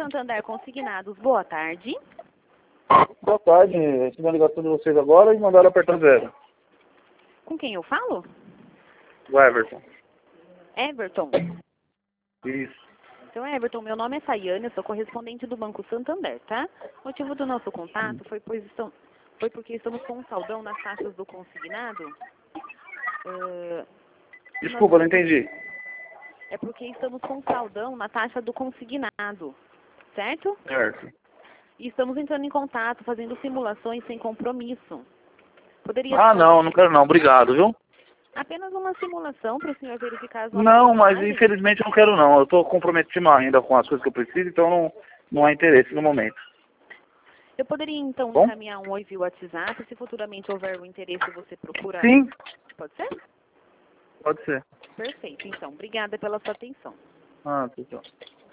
Santander Consignados, boa tarde. Boa tarde, recebi uma ligação de vocês agora e mandaram apertar 0. Com quem eu falo? O Everton. Everton. Isso. Então, Everton, meu nome é Sayane, eu sou correspondente do Banco Santander, tá? O motivo do nosso contato foi porque estamos com um saldão nas taxas do consignado. Desculpa, não entendi. É porque estamos com saldão na taxa do consignado, certo? Certo. E estamos entrando em contato, fazendo simulações sem compromisso. Poderia Não quero não, obrigado, viu? apenas uma simulação para o senhor verificar as nossas Não, mas vantagens? infelizmente eu não quero não. Eu estou comprometido ainda com as coisas que eu preciso, então não há interesse no momento. Eu poderia, então, Bom? encaminhar um oi via WhatsApp, se futuramente houver o interesse, você procura... Sim, Pode ser? pode ser. Perfeito, então. Obrigada pela sua atenção. Pessoal.